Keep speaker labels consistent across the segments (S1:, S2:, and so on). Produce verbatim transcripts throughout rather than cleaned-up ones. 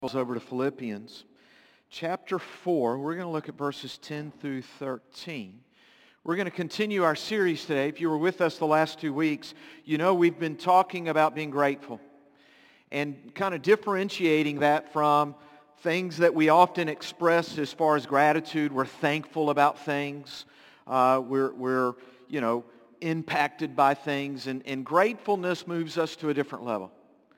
S1: Over to Philippians chapter four. We're going to look at verses ten through thirteen. We're going to continue our series today. If you were with us the last two weeks, you know we've been talking about being grateful and kind of differentiating that from things that we often express as far as gratitude. We're thankful about things. Uh, we're, we're, you know, impacted by things. And, and gratefulness moves us to a different level.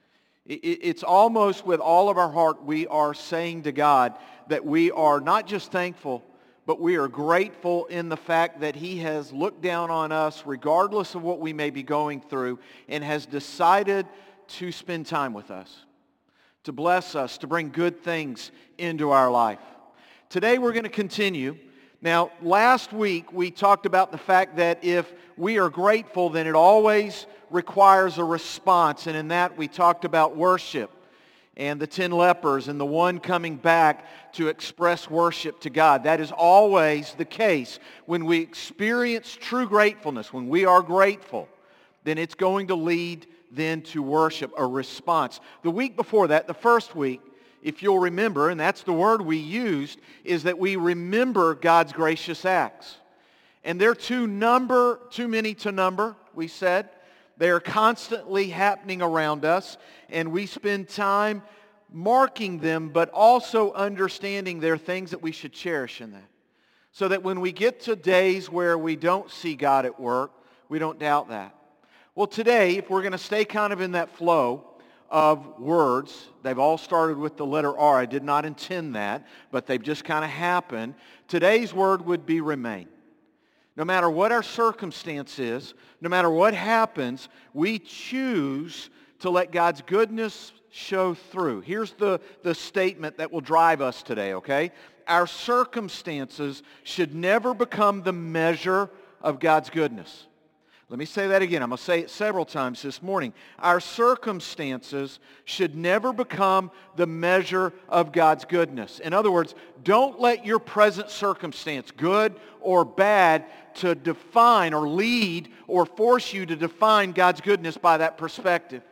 S1: It's almost with all of our heart we are saying to God that we are not just thankful, but we are grateful in the fact that He has looked down on us regardless of what we may be going through and has decided to spend time with us, to bless us, to bring good things into our life. Today we're going to continue. Now, last week we talked about the fact that if we are grateful, then it always requires a response. And in that we talked about worship and the ten lepers and the one coming back to express worship to God. That is always the case. When we experience true gratefulness, when we are grateful, then it's going to lead then to worship, a response. The week before that, the first week, if you'll remember, and that's the word we used, is that we remember God's gracious acts. And they're too number, too many to number, we said. They are constantly happening around us, and we spend time marking them, but also understanding there are things that we should cherish in that. So that when we get to days where we don't see God at work, we don't doubt that. Well, today, if we're going to stay kind of in that flow of words, they've all started with the letter R. I did not intend that, but they've just kind of happened. Today's word would be remain. No matter what our circumstance is, no matter what happens, we choose to let God's goodness show through. Here's the, the statement that will drive us today, okay? Our circumstances should never become the measure of God's goodness. Let me say that again. I'm going to say it several times this morning. Our circumstances should never become the measure of God's goodness. In other words, don't let your present circumstance, good or bad, to define or lead or force you to define God's goodness by that perspective.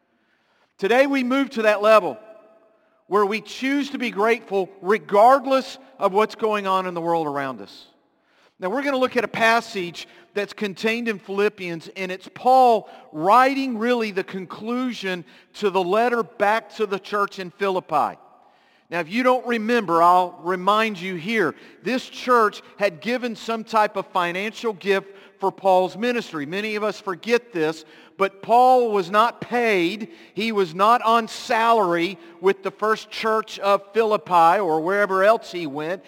S1: Today we move to that level where we choose to be grateful regardless of what's going on in the world around us. Now we're going to look at a passage that's contained in Philippians, and it's Paul writing really the conclusion to the letter back to the church in Philippi. Now if you don't remember, I'll remind you here. This church had given some type of financial gift for Paul's ministry. Many of us forget this, but Paul was not paid. He was not on salary with the first church of Philippi or wherever else he went.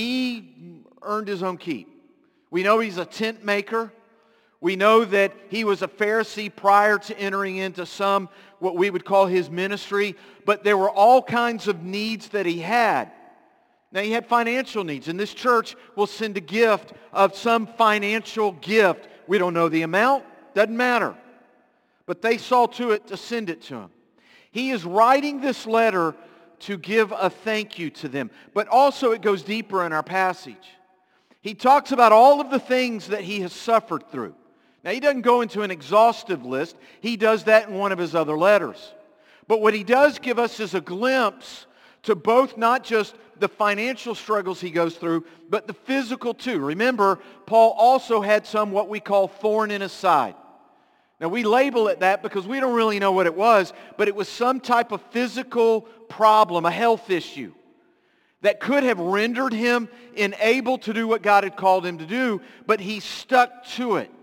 S1: He earned his own keep. We know he's a tent maker. We know that he was a Pharisee prior to entering into some, what we would call his ministry. But there were all kinds of needs that he had. Now he had financial needs, and this church will send a gift of some financial gift. We don't know the amount, doesn't matter. But they saw to it to send it to him. He is writing this letter to give a thank you to them. But also it goes deeper in our passage. He talks about all of the things that he has suffered through. Now, he doesn't go into an exhaustive list. He does that in one of his other letters. But what he does give us is a glimpse to both not just the financial struggles he goes through, but the physical too. Remember, Paul also had some what we call thorn in his side. Now, we label it that because we don't really know what it was, but it was some type of physical problem, a health issue, that could have rendered him unable to do what God had called him to do, but he stuck to it.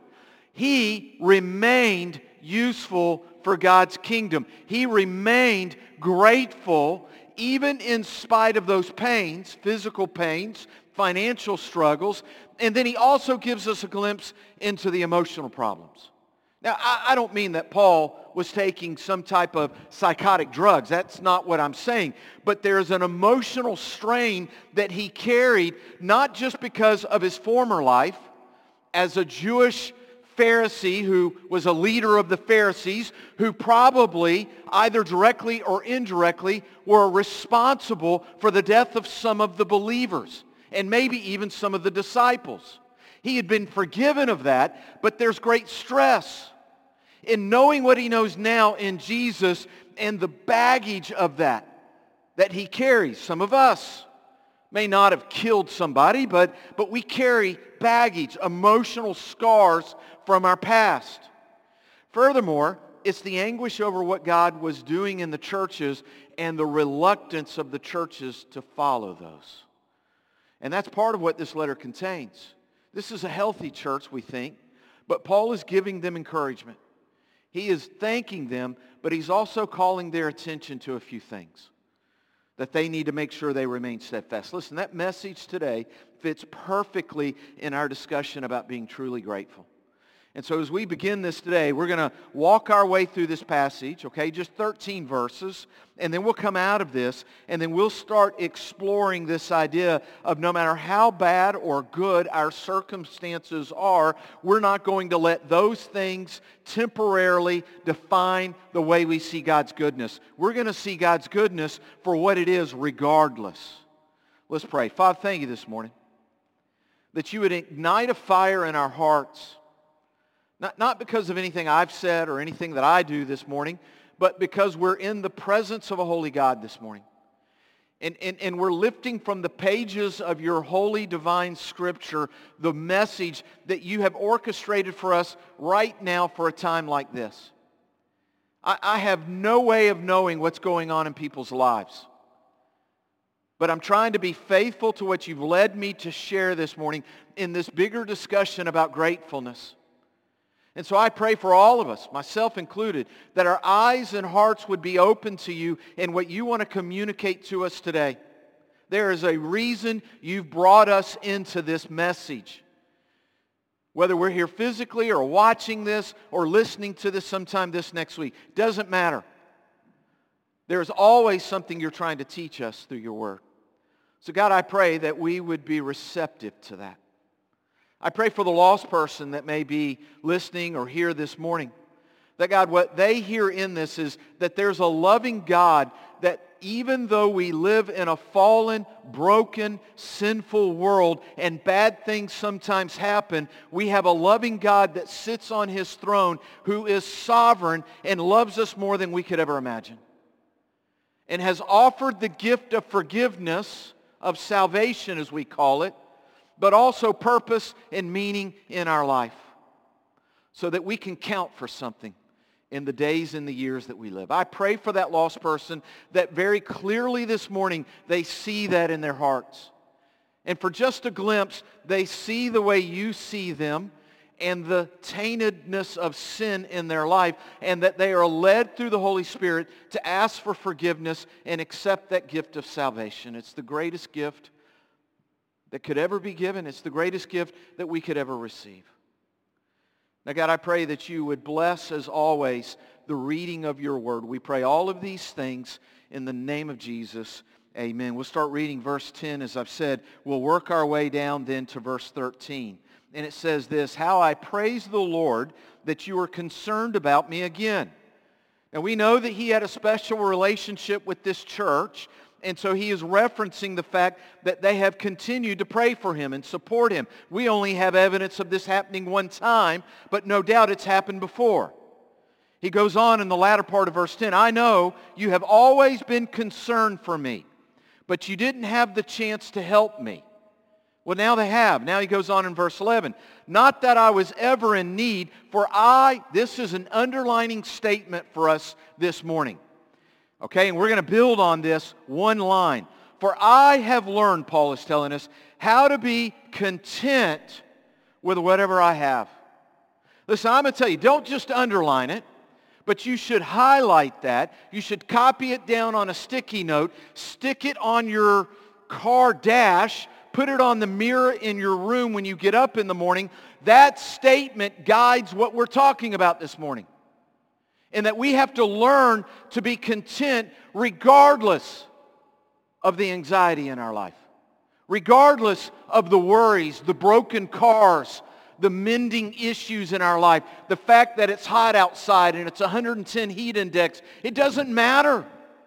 S1: He remained useful for God's kingdom. He remained grateful even in spite of those pains, physical pains, financial struggles, and then he also gives us a glimpse into the emotional problems. Now, I, I don't mean that Paul was taking some type of psychotic drugs. That's not what I'm saying. But there's an emotional strain that he carried, not just because of his former life as a Jewish Pharisee who was a leader of the Pharisees, who probably, either directly or indirectly, were responsible for the death of some of the believers, and maybe even some of the disciples. He had been forgiven of that, but there's great stress in knowing what he knows now in Jesus and the baggage of that. that he carries. Some of us may not have killed somebody, but, but we carry baggage, emotional scars from our past. Furthermore, it's the anguish over what God was doing in the churches and the reluctance of the churches to follow those. And that's part of what this letter contains. This is a healthy church, we think, but Paul is giving them encouragement. He is thanking them, but he's also calling their attention to a few things that they need to make sure they remain steadfast. Listen, that message today fits perfectly in our discussion about being truly grateful. And so as we begin this today, we're going to walk our way through this passage, okay, just thirteen verses, and then we'll come out of this, and then we'll start exploring this idea of no matter how bad or good our circumstances are, we're not going to let those things temporarily define the way we see God's goodness. We're going to see God's goodness for what it is regardless. Let's pray. Father, thank you this morning that you would ignite a fire in our hearts. Not, not because of anything I've said or anything that I do this morning, but because we're in the presence of a holy God this morning. And, and, and we're lifting from the pages of your holy divine scripture the message that you have orchestrated for us right now for a time like this. I, I have no way of knowing what's going on in people's lives. But I'm trying to be faithful to what you've led me to share this morning in this bigger discussion about gratefulness. And so I pray for all of us, myself included, that our eyes and hearts would be open to you in what you want to communicate to us today. There is a reason you've brought us into this message. Whether we're here physically or watching this or listening to this sometime this next week, doesn't matter. There's always something you're trying to teach us through your word. So God, I pray that we would be receptive to that. I pray for the lost person that may be listening or here this morning. That God, what they hear in this is that there's a loving God that even though we live in a fallen, broken, sinful world and bad things sometimes happen, we have a loving God that sits on his throne who is sovereign and loves us more than we could ever imagine. And has offered the gift of forgiveness, of salvation as we call it, but also purpose and meaning in our life so that we can count for something in the days and the years that we live. I pray for that lost person that very clearly this morning they see that in their hearts. And for just a glimpse, they see the way you see them and the taintedness of sin in their life, and that they are led through the Holy Spirit to ask for forgiveness and accept that gift of salvation. It's the greatest gift that could ever be given. It's the greatest gift that we could ever receive. Now, God, I pray that you would bless, as always, the reading of your word. We pray all of these things in the name of Jesus. Amen. We'll start reading verse ten, as I've said. We'll work our way down then to verse thirteen. And it says this, "How I praise the Lord that you are concerned about me again." Now, we know that he had a special relationship with this church. And so he is referencing the fact that they have continued to pray for him and support him. We only have evidence of this happening one time, but no doubt it's happened before. He goes on in the latter part of verse ten, "I know you have always been concerned for me, but you didn't have the chance to help me." Well, now they have. Now he goes on in verse eleven, "Not that I was ever in need, for I," this is an underlining statement for us this morning. Okay, and we're going to build on this one line. "For I have learned," Paul is telling us, "how to be content with whatever I have." Listen, I'm going to tell you, don't just underline it, but you should highlight that. You should copy it down on a sticky note, stick it on your car dash, put it on the mirror in your room when you get up in the morning. That statement guides what we're talking about this morning. And that we have to learn to be content regardless of the anxiety in our life. Regardless of the worries, the broken cars, the mending issues in our life, the fact that it's hot outside and it's one hundred ten heat index. It doesn't matter.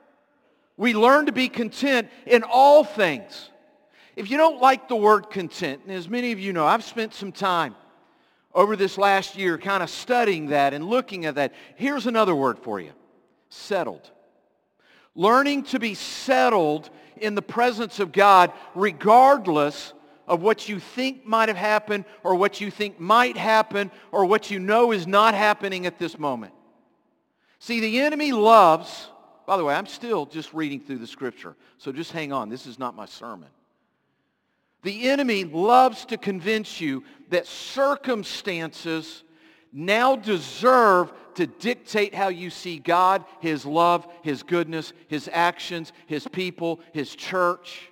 S1: We learn to be content in all things. If you don't like the word content, and as many of you know, I've spent some time over this last year kind of studying that and looking at that. Here's another word for you. Settled. Learning to be settled in the presence of God regardless of what you think might have happened or what you think might happen or what you know is not happening at this moment. See, the enemy loves, by the way, I'm still just reading through the scripture, so just hang on. This is not my sermon. The enemy loves to convince you that circumstances now deserve to dictate how you see God, His love, His goodness, His actions, His people, His church,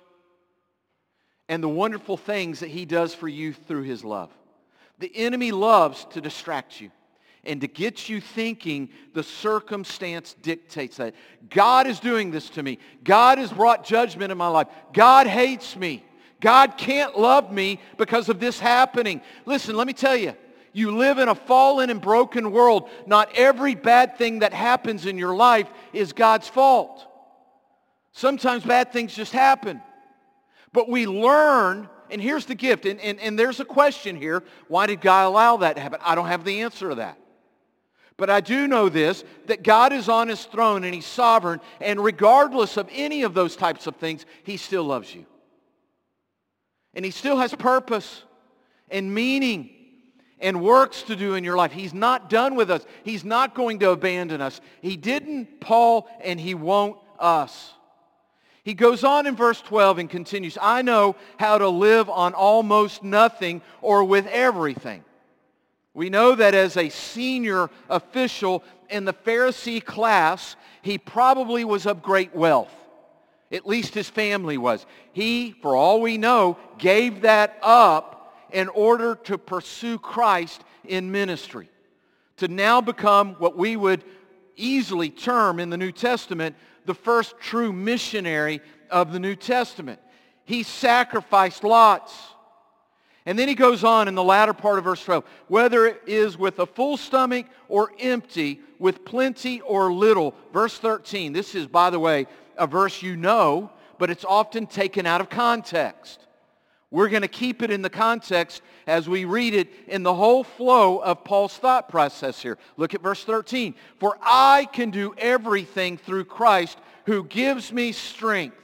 S1: and the wonderful things that He does for you through His love. The enemy loves to distract you and to get you thinking the circumstance dictates that. God is doing this to me. God has brought judgment in my life. God hates me. God can't love me because of this happening. Listen, let me tell you. You live in a fallen and broken world. Not every bad thing that happens in your life is God's fault. Sometimes bad things just happen. But we learn, and here's the gift, and, and, and there's a question here. Why did God allow that to happen? I don't have the answer to that. But I do know this, that God is on His throne and He's sovereign, and regardless of any of those types of things, He still loves you. And He still has purpose and meaning and works to do in your life. He's not done with us. He's not going to abandon us. He didn't Paul, and He won't us. He goes on in verse twelve and continues, I know how to live on almost nothing or with everything. We know that as a senior official in the Pharisee class, he probably was of great wealth. At least his family was. He, for all we know, gave that up in order to pursue Christ in ministry, to now become what we would easily term in the New Testament the first true missionary of the New Testament. He sacrificed lots. And then he goes on in the latter part of verse twelve, whether it is with a full stomach or empty, with plenty or little. Verse thirteen, this is, by the way, a verse you know, but it's often taken out of context. We're going to keep it in the context as we read it in the whole flow of Paul's thought process here. Look at verse thirteen. For I can do everything through Christ who gives me strength.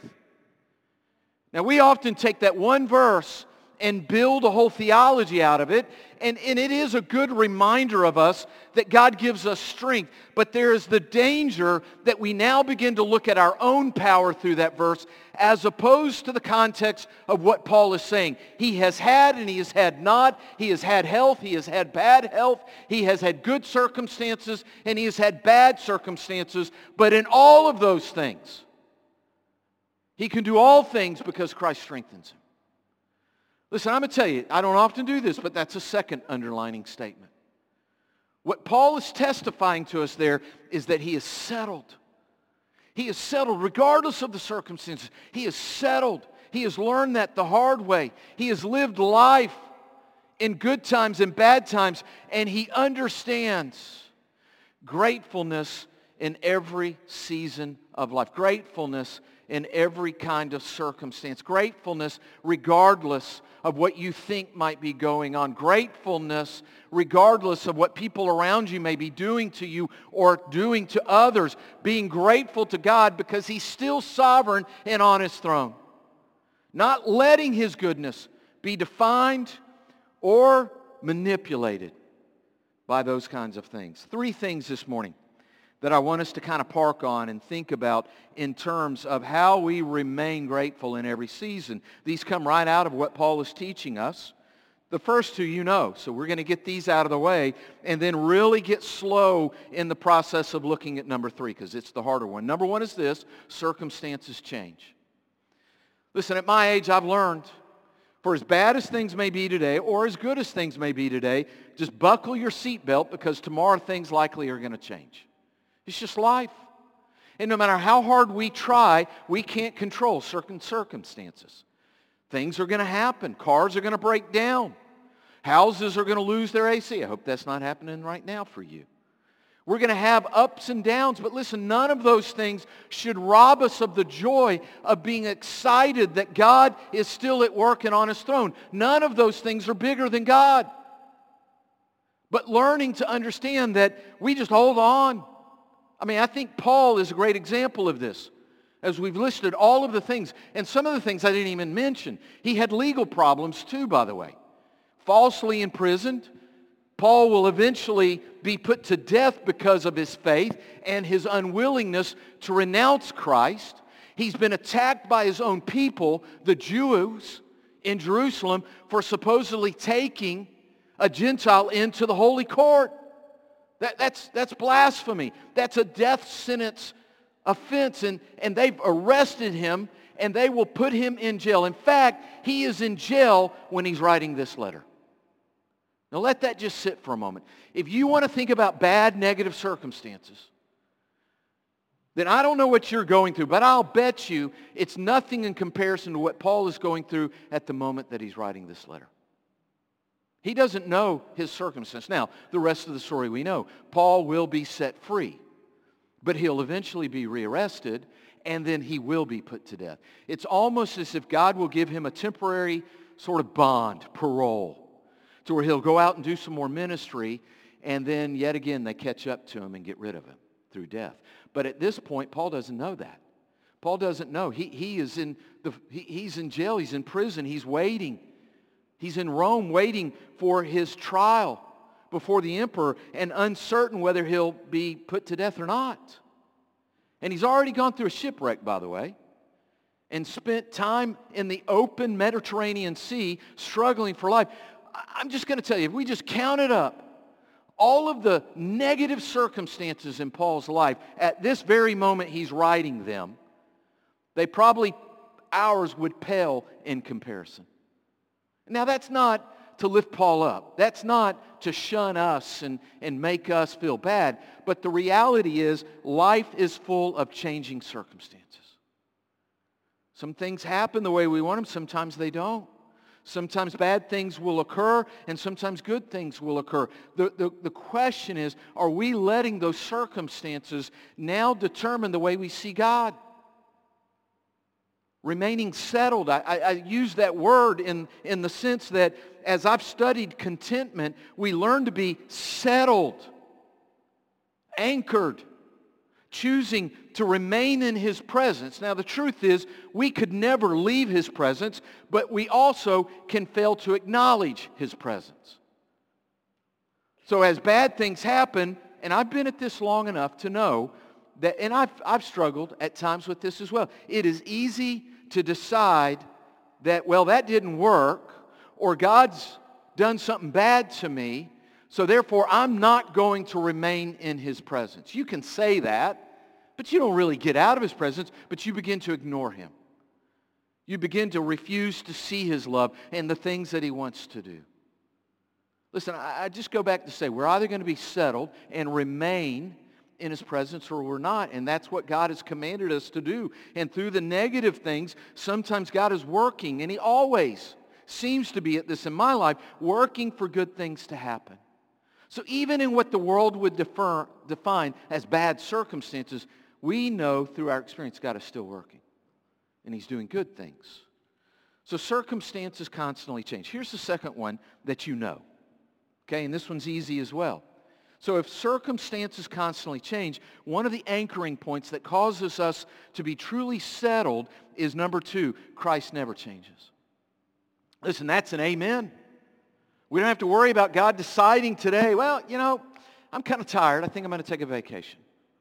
S1: Now we often take that one verse and build a whole theology out of it. And, and it is a good reminder of us that God gives us strength. But there is the danger that we now begin to look at our own power through that verse as opposed to the context of what Paul is saying. He has had and he has had not. He has had health. He has had bad health. He has had good circumstances and he has had bad circumstances. But in all of those things, he can do all things because Christ strengthens him. Listen, I'm going to tell you, I don't often do this, but that's a second underlining statement. What Paul is testifying to us there is that he is settled. He is settled regardless of the circumstances. He is settled. He has learned that the hard way. He has lived life in good times and bad times, and he understands gratefulness in every season of life. Gratefulness in every kind of circumstance. Gratefulness regardless of what you think might be going on. Gratefulness regardless of what people around you may be doing to you or doing to others. Being grateful to God because He's still sovereign and on His throne. Not letting His goodness be defined or manipulated by those kinds of things. Three things this morning that I want us to kind of park on and think about in terms of how we remain grateful in every season. These come right out of what Paul is teaching us. The first two you know, so we're going to get these out of the way and then really get slow in the process of looking at number three because it's the harder one. Number one is this: circumstances change. Listen, at my age I've learned, for as bad as things may be today or as good as things may be today, just buckle your seatbelt because tomorrow things likely are going to change. It's just life. And no matter how hard we try, we can't control certain circumstances. Things are going to happen. Cars are going to break down. Houses are going to lose their A C. I hope that's not happening right now for you. We're going to have ups and downs, but listen, none of those things should rob us of the joy of being excited that God is still at work and on His throne. None of those things are bigger than God. But learning to understand that we just hold on. I mean, I think Paul is a great example of this. As we've listed all of the things, and some of the things I didn't even mention. He had legal problems too, by the way. Falsely imprisoned. Paul will eventually be put to death because of his faith and his unwillingness to renounce Christ. He's been attacked by his own people, the Jews in Jerusalem, for supposedly taking a Gentile into the holy court. That, that's, that's blasphemy. That's a death sentence offense, and, and they've arrested him, and they will put him in jail. In fact, he is in jail when he's writing this letter. Now let that just sit for a moment. If you want to think about bad, negative circumstances, then I don't know what you're going through, but I'll bet you it's nothing in comparison to what Paul is going through at the moment that he's writing this letter. He doesn't know his circumstance. Now, the rest of the story we know. Paul will be set free, but he'll eventually be rearrested, and then he will be put to death. It's almost as if God will give him a temporary sort of bond, parole, to where he'll go out and do some more ministry, and then yet again they catch up to him and get rid of him through death. But at this point, Paul doesn't know that. Paul doesn't know. He, he is in the, he, he's in jail. He's in prison. He's waiting. He's in Rome waiting for his trial before the emperor and uncertain whether he'll be put to death or not. And he's already gone through a shipwreck, by the way, and spent time in the open Mediterranean Sea struggling for life. I'm just going to tell you, if we just count it up, all of the negative circumstances in Paul's life, at this very moment he's writing them, they probably, ours would pale in comparison. Now that's not to lift Paul up. That's not to shun us and, and make us feel bad. But the reality is life is full of changing circumstances. Some things happen the way we want them. Sometimes they don't. Sometimes bad things will occur, and sometimes good things will occur. The, the, the question is, are we letting those circumstances now determine the way we see God? Remaining settled. I, I, I use that word in, in the sense that as I've studied contentment, we learn to be settled, anchored, choosing to remain in His presence. Now the truth is, we could never leave His presence, but we also can fail to acknowledge His presence. So as bad things happen, and I've been at this long enough to know that, and I've, I've struggled at times with this as well. It is easy to decide that, well, that didn't work, or God's done something bad to me, so therefore I'm not going to remain in His presence. You can say that, but you don't really get out of His presence, but you begin to ignore Him. You begin to refuse to see His love and the things that He wants to do. Listen, I, I just go back to say, we're either going to be settled and remain in His presence or we're not, and that's what God has commanded us to do. And through the negative things, sometimes God is working, and He always seems to be, at this in my life, working for good things to happen. So even in what the world would defer, define as bad circumstances, we know through our experience God is still working, and He's doing good things. So circumstances constantly change. Here's the second one that you know. Okay, and this one's easy as well. So if circumstances constantly change, one of the anchoring points that causes us to be truly settled is number two, Christ never changes. Listen, that's an amen. We don't have to worry about God deciding today, well, you know, I'm kind of tired. I think I'm going to take a vacation.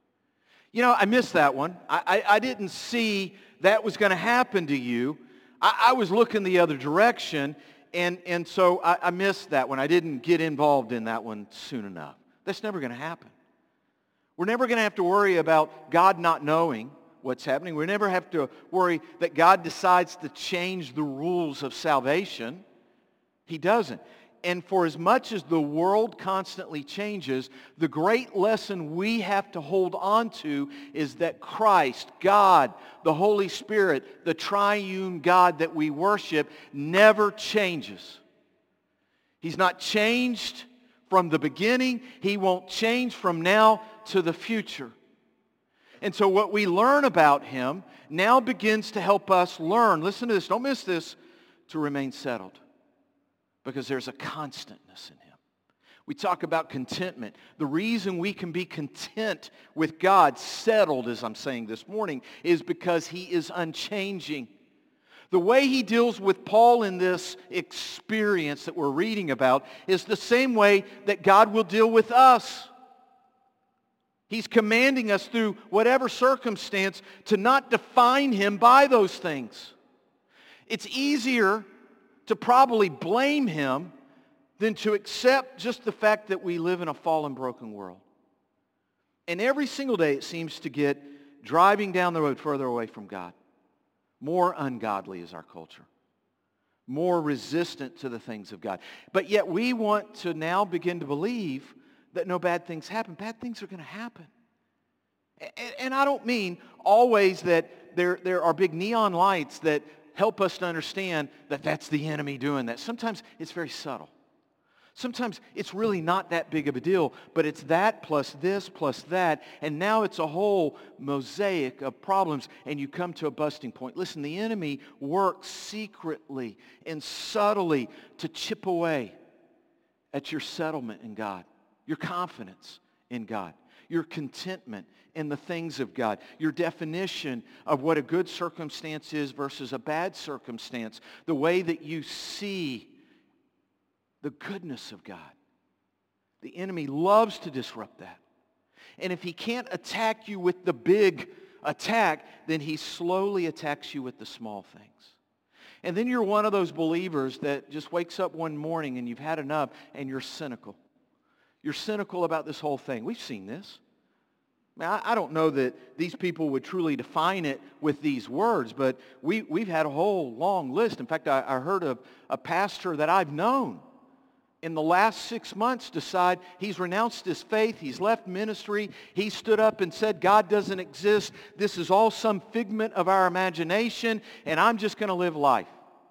S1: You know, I missed that one. I, I, I didn't see that was going to happen to you. I, I was looking the other direction, and, and so I, I missed that one. I didn't get involved in that one soon enough. That's never going to happen. We're never going to have to worry about God not knowing what's happening. We never have to worry that God decides to change the rules of salvation. He doesn't. And for as much as the world constantly changes, the great lesson we have to hold on to is that Christ, God, the Holy Spirit, the triune God that we worship, never changes. He's not changed from the beginning. He won't change from now to the future. And so what we learn about Him now begins to help us learn, listen to this, don't miss this, to remain settled. Because there's a constantness in Him. We talk about contentment. The reason we can be content with God, settled as I'm saying this morning, is because He is unchanging. The way He deals with Paul in this experience that we're reading about is the same way that God will deal with us. He's commanding us through whatever circumstance to not define Him by those things. It's easier to probably blame Him than to accept just the fact that we live in a fallen, broken world. And every single day it seems to get driving down the road further away from God. More ungodly is our culture. More resistant to the things of God. But yet we want to now begin to believe that no bad things happen. Bad things are going to happen. And, and I don't mean always that there, there are big neon lights that help us to understand that that's the enemy doing that. Sometimes it's very subtle. Sometimes it's really not that big of a deal, but it's that plus this plus that, and now it's a whole mosaic of problems, and you come to a busting point. Listen, the enemy works secretly and subtly to chip away at your settlement in God, your confidence in God, your contentment in the things of God, your definition of what a good circumstance is versus a bad circumstance, the way that you see the goodness of God. The enemy loves to disrupt that. And if he can't attack you with the big attack, then he slowly attacks you with the small things. And then you're one of those believers that just wakes up one morning and you've had enough and you're cynical. You're cynical about this whole thing. We've seen this. I, mean, I, I don't know that these people would truly define it with these words, but we, we've had a whole long list. In fact, I, I heard of a pastor that I've known in the last six months decide he's renounced his faith, he's left ministry, he stood up and said, God doesn't exist, this is all some figment of our imagination, and I'm just going to live life.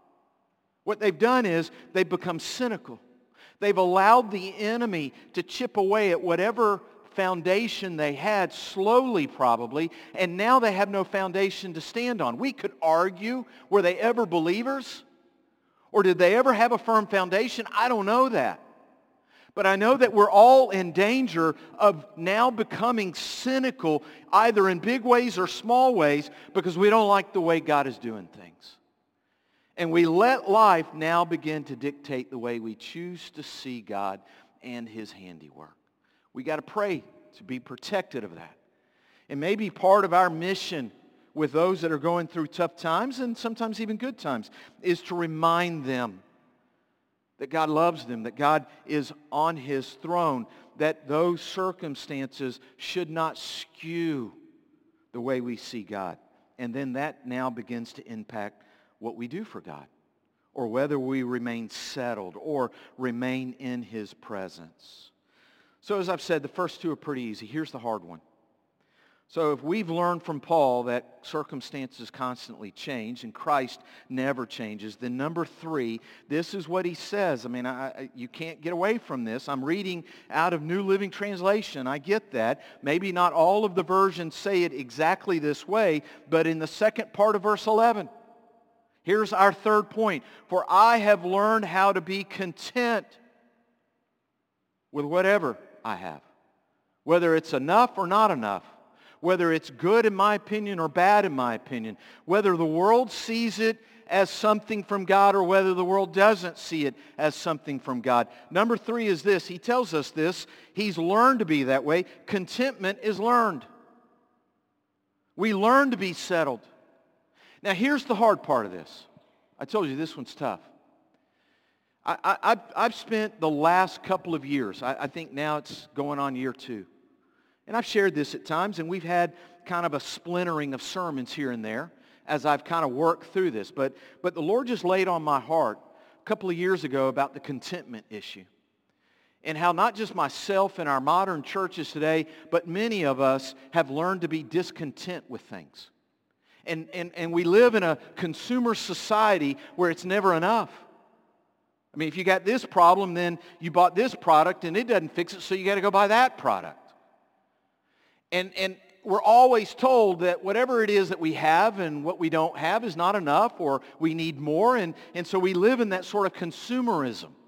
S1: What they've done is they've become cynical. They've allowed the enemy to chip away at whatever foundation they had, slowly probably, and now they have no foundation to stand on. We could argue, were they ever believers? Or did they ever have a firm foundation? I don't know that. But I know that we're all in danger of now becoming cynical, either in big ways or small ways, because we don't like the way God is doing things. And we let life now begin to dictate the way we choose to see God and His handiwork. We got to pray to be protected of that. And maybe part of our mission with those that are going through tough times and sometimes even good times is to remind them that God loves them, that God is on His throne, that those circumstances should not skew the way we see God. And then that now begins to impact what we do for God, or whether we remain settled or remain in His presence. So as I've said, the first two are pretty easy. Here's the hard one. So if we've learned from Paul that circumstances constantly change and Christ never changes, then number three, this is what he says. I mean, I, I, you can't get away from this. I'm reading out of New Living Translation. I get that. Maybe not all of the versions say it exactly this way, but in the second part of verse eleven, here's our third point. For I have learned how to be content with whatever I have, whether it's enough or not enough. Whether it's good in my opinion or bad in my opinion, whether the world sees it as something from God or whether the world doesn't see it as something from God. Number three is this. He tells us this. He's learned to be that way. Contentment is learned. We learn to be settled. Now here's the hard part of this. I told you this one's tough. I, I, I've, I've spent the last couple of years, I, I think now it's going on year two, and I've shared this at times, and we've had kind of a splintering of sermons here and there as I've kind of worked through this. But, but the Lord just laid on my heart a couple of years ago about the contentment issue. And how not just myself and our modern churches today, but many of us have learned to be discontent with things. And, and, and we live in a consumer society where it's never enough. I mean, if you got this problem, then you bought this product and it doesn't fix it, so you got to go buy that product. And, and we're always told that whatever it is that we have and what we don't have is not enough, or we need more. And, and so we live in that sort of consumerism.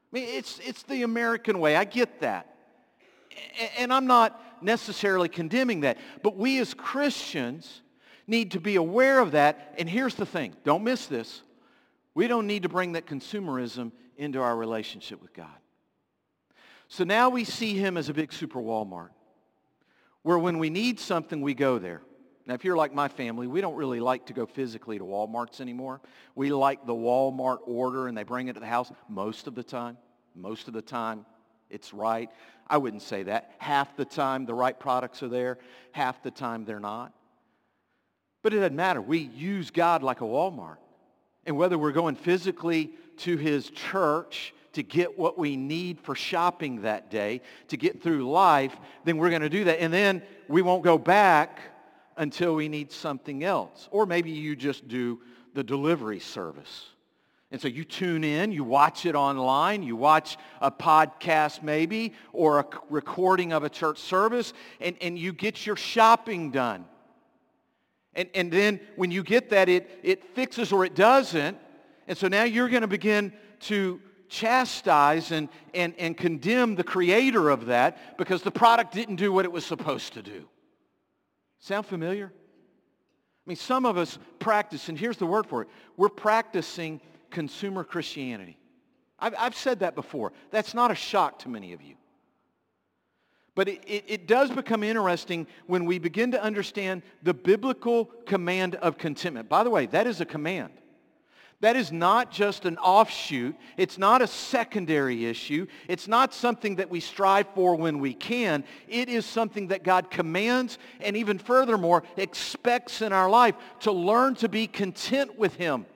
S1: I mean, it's, it's the American way. I get that. And I'm not necessarily condemning that. But we as Christians need to be aware of that. And here's the thing. Don't miss this. We don't need to bring that consumerism into our relationship with God. So now we see him as a big super Walmart, where when we need something, we go there. Now, if you're like my family, we don't really like to go physically to Walmarts anymore. We like the Walmart order, and they bring it to the house most of the time. Most of the time, it's right. I wouldn't say that. Half the time, the right products are there. Half the time, they're not. But it doesn't matter. We use God like a Walmart. And whether we're going physically to his church to get what we need for shopping that day, to get through life, then we're going to do that. And then we won't go back until we need something else. Or maybe you just do the delivery service. And so you tune in, you watch it online, you watch a podcast maybe, or a recording of a church service, and, and you get your shopping done. And, and then when you get that, it, it fixes or it doesn't. And so now you're going to begin to chastise and, and, and condemn the creator of that because the product didn't do what it was supposed to do. Sound familiar? I mean, some of us practice, and here's the word for it. We're practicing consumer Christianity. I've, I've said that before. That's not a shock to many of you. But it, it, it does become interesting when we begin to understand the biblical command of contentment. By the way, that is a command. That is not just an offshoot. It's not a secondary issue. It's not something that we strive for when we can. It is something that God commands and even furthermore expects in our life to learn to be content with him.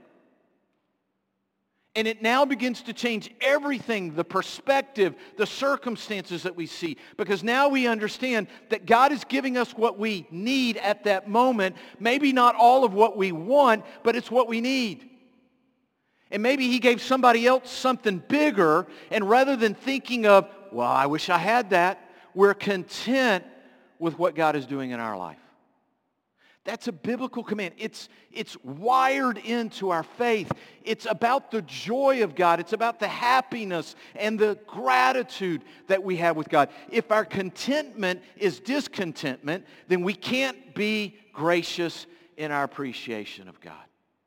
S1: And it now begins to change everything, the perspective, the circumstances that we see. Because now we understand that God is giving us what we need at that moment. Maybe not all of what we want, but it's what we need. And maybe he gave somebody else something bigger, and rather than thinking of, well, I wish I had that, we're content with what God is doing in our life. That's a biblical command. It's, it's wired into our faith. It's about the joy of God. It's about the happiness and the gratitude that we have with God. If our contentment is discontentment, then we can't be gracious in our appreciation of God.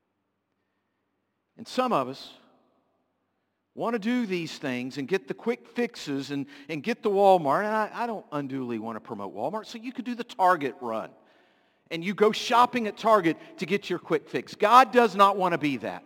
S1: And some of us want to do these things and get the quick fixes and, and get the Walmart. And I, I don't unduly want to promote Walmart, so you could do the Target run. And you go shopping at Target to get your quick fix. God does not want to be that.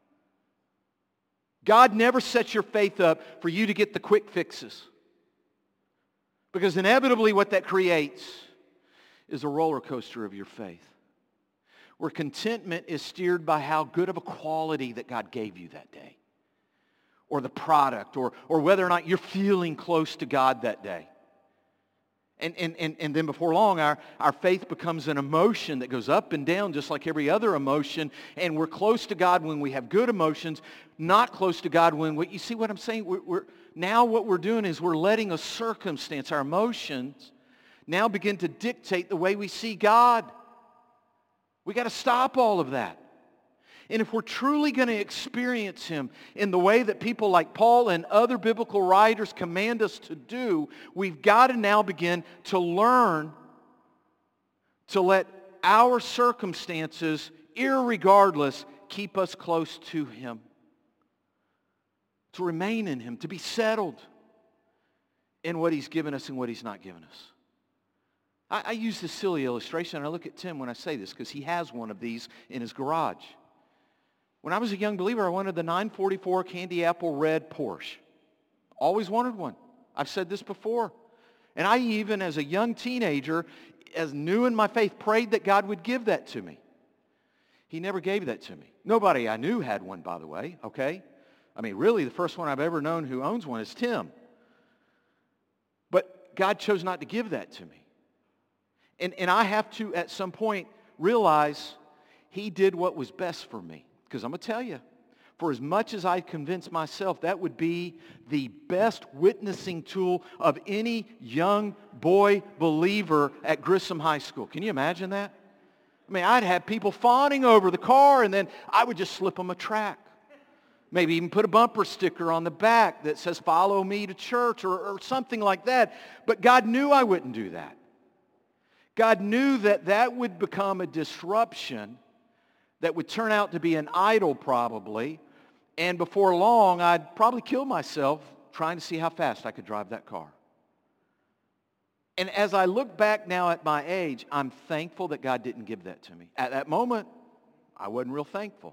S1: God never sets your faith up for you to get the quick fixes. Because inevitably what that creates is a roller coaster of your faith, where contentment is steered by how good of a quality that God gave you that day, or the product, or, or whether or not you're feeling close to God that day. And, and, and, and then before long, our, our faith becomes an emotion that goes up and down just like every other emotion. And we're close to God when we have good emotions, not close to God when we, you see what I'm saying? We're, we're, now what we're doing is we're letting a circumstance, our emotions, now begin to dictate the way we see God. We got to stop all of that. And if we're truly going to experience him in the way that people like Paul and other biblical writers command us to do, we've got to now begin to learn to let our circumstances, irregardless, keep us close to him. To remain in him, to be settled in what he's given us and what he's not given us. I, I use this silly illustration, and I look at Tim when I say this because he has one of these in his garage. When I was a young believer, I wanted the nine forty-four Candy Apple Red Porsche. Always wanted one. I've said this before. And I even, as a young teenager, as new in my faith, prayed that God would give that to me. He never gave that to me. Nobody I knew had one, by the way, okay? I mean, really, the first one I've ever known who owns one is Tim. But God chose not to give that to me. And, and I have to, at some point, realize he did what was best for me. Because I'm going to tell you, for as much as I convince myself that would be the best witnessing tool of any young boy believer at Grissom High School. Can you imagine that? I mean, I'd have people fawning over the car, and then I would just slip them a track. Maybe even put a bumper sticker on the back that says, follow me to church, or, or something like that. But God knew I wouldn't do that. God knew that that would become a disruption that would turn out to be an idol probably. And before long, I'd probably kill myself trying to see how fast I could drive that car. And as I look back now at my age, I'm thankful that God didn't give that to me. At that moment, I wasn't real thankful.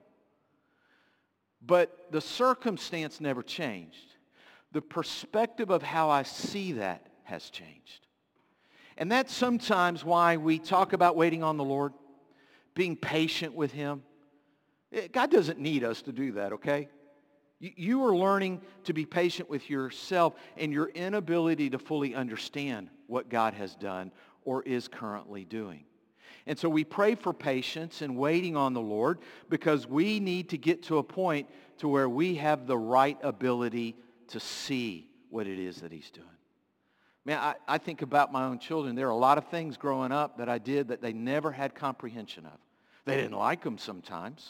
S1: But the circumstance never changed. The perspective of how I see that has changed. And that's sometimes why we talk about waiting on the Lord, being patient with Him. God doesn't need us to do that, okay? You are learning to be patient with yourself and your inability to fully understand what God has done or is currently doing. And so we pray for patience and waiting on the Lord because we need to get to a point to where we have the right ability to see what it is that He's doing. Man, I, I think about my own children. There are a lot of things growing up that I did that they never had comprehension of. They didn't like them sometimes.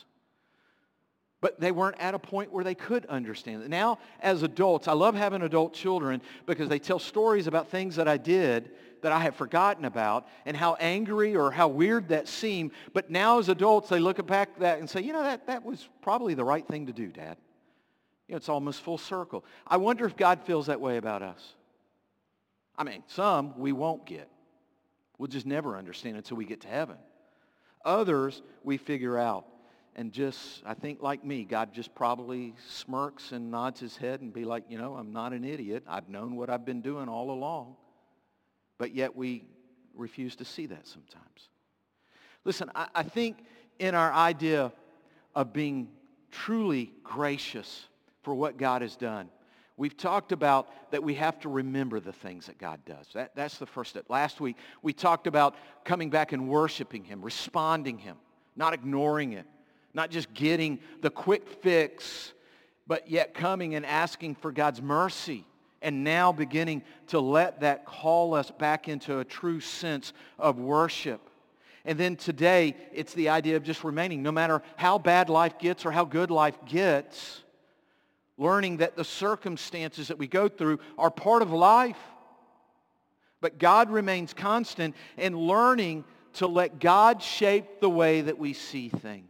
S1: But they weren't at a point where they could understand it. Now, as adults, I love having adult children because they tell stories about things that I did that I have forgotten about and how angry or how weird that seemed. But now as adults, they look back at that and say, you know, that, that was probably the right thing to do, Dad. You know, it's almost full circle. I wonder if God feels that way about us. I mean, some we won't get. We'll just never understand until we get to heaven. Others we figure out. And just, I think like me, God just probably smirks and nods his head and be like, you know, I'm not an idiot. I've known what I've been doing all along. But yet we refuse to see that sometimes. Listen, I, I think in our idea of being truly gracious for what God has done, we've talked about that we have to remember the things that God does. That, that's the first step. Last week, we talked about coming back and worshiping Him, responding Him, not ignoring it. Not just getting the quick fix, but yet coming and asking for God's mercy and now beginning to let that call us back into a true sense of worship. And then today, it's the idea of just remaining, no matter how bad life gets or how good life gets, learning that the circumstances that we go through are part of life. But God remains constant, and learning to let God shape the way that we see things.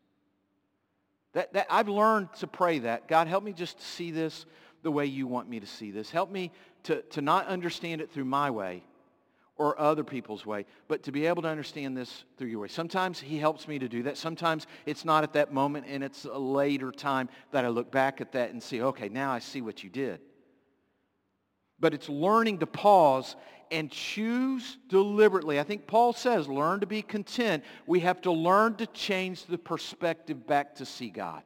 S1: That, that, I've learned to pray that. God, help me just to see this the way you want me to see this. Help me to, to not understand it through my way or other people's way, but to be able to understand this through your way. Sometimes He helps me to do that. Sometimes it's not at that moment, and it's a later time that I look back at that and see, okay, now I see what you did. But it's learning to pause and choose deliberately. I think Paul says, learn to be content. We have to learn to change the perspective back to see God.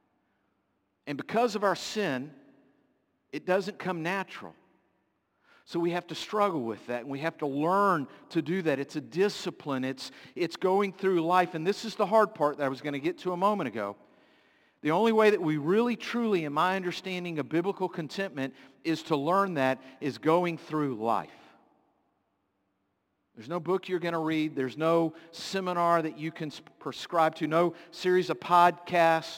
S1: And because of our sin, it doesn't come natural. So we have to struggle with that, and we have to learn to do that. It's a discipline. It's, it's going through life. And this is the hard part that I was going to get to a moment ago. The only way that we really, truly, in my understanding of biblical contentment, is to learn that is going through life. There's no book you're going to read. There's no seminar that you can prescribe to. No series of podcasts.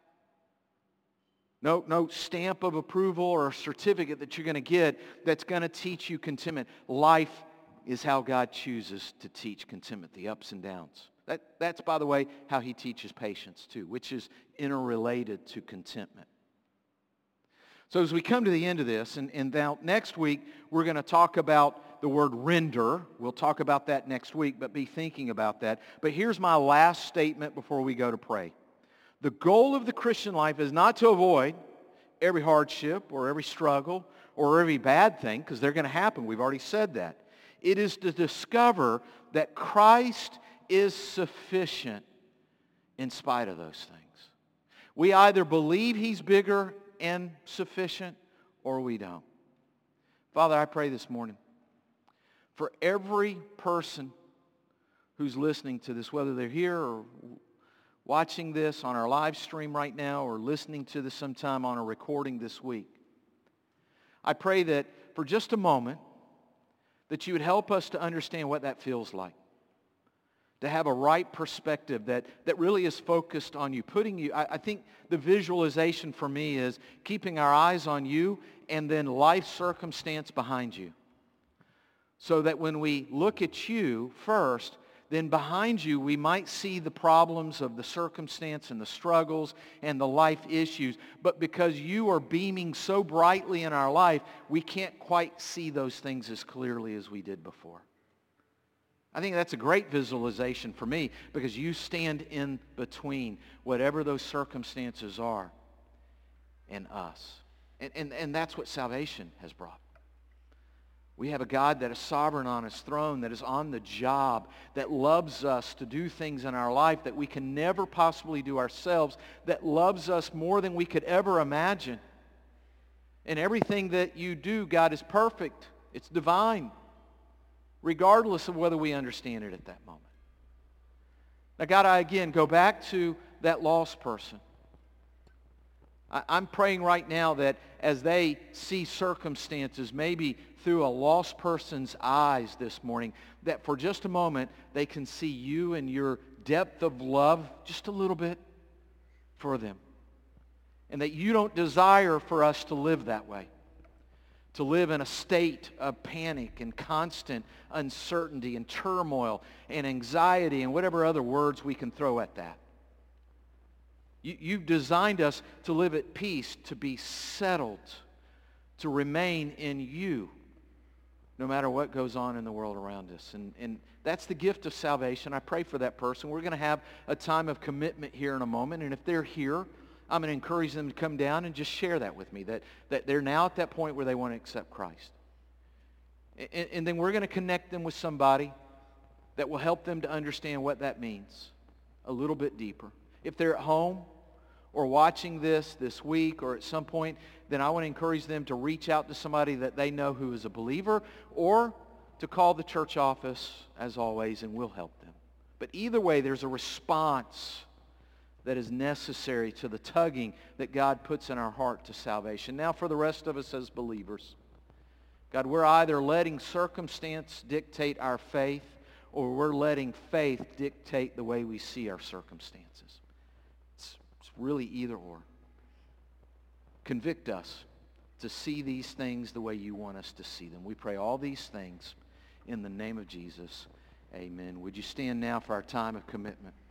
S1: No, no stamp of approval or a certificate that you're going to get that's going to teach you contentment. Life is how God chooses to teach contentment, the ups and downs. That, that's, by the way, how He teaches patience too, which is interrelated to contentment. So as we come to the end of this, and, and now next week, we're going to talk about the word render. We'll talk about that next week, but be thinking about that. But here's my last statement before we go to pray. The goal of the Christian life is not to avoid every hardship or every struggle or every bad thing, because they're going to happen. We've already said that. It is to discover that Christ is sufficient in spite of those things. We either believe He's bigger and sufficient, or we don't. Father, I pray this morning for every person who's listening to this, whether they're here or watching this on our live stream right now or listening to this sometime on a recording this week. I pray that for just a moment that you would help us to understand what that feels like. to have a right perspective that, that really is focused on you, putting you, I, I think the visualization for me is keeping our eyes on you and then life circumstance behind you. So that when we look at you first, then behind you we might see the problems of the circumstance and the struggles and the life issues. But because you are beaming so brightly in our life, we can't quite see those things as clearly as we did before. I think that's a great visualization for me because you stand in between whatever those circumstances are and us. And, and, and that's what salvation has brought. We have a God that is sovereign on his throne, that is on the job, that loves us to do things in our life that we can never possibly do ourselves, that loves us more than we could ever imagine. And everything that you do, God, is perfect. It's divine, regardless of whether we understand it at that moment. Now, God, I again go back to that lost person. I, I'm praying right now that as they see circumstances, maybe through a lost person's eyes this morning, that for just a moment they can see you and your depth of love just a little bit for them. And that you don't desire for us to live that way. To live in a state of panic and constant uncertainty and turmoil and anxiety and whatever other words we can throw at that. You, you've designed us to live at peace, to be settled, to remain in you, no matter what goes on in the world around us. And, and that's the gift of salvation. I pray for that person. We're going to have a time of commitment here in a moment. And if they're here, I'm going to encourage them to come down and just share that with me, that, that they're now at that point where they want to accept Christ. And, and then we're going to connect them with somebody that will help them to understand what that means a little bit deeper. If they're at home or watching this this week or at some point, then I want to encourage them to reach out to somebody that they know who is a believer or to call the church office, as always, and we'll help them. But either way, there's a response that is necessary to the tugging that God puts in our heart to salvation. Now for the rest of us as believers, God, we're either letting circumstance dictate our faith or we're letting faith dictate the way we see our circumstances. It's, it's really either or. Convict us to see these things the way you want us to see them. We pray all these things in the name of Jesus. Amen. Would you stand now for our time of commitment?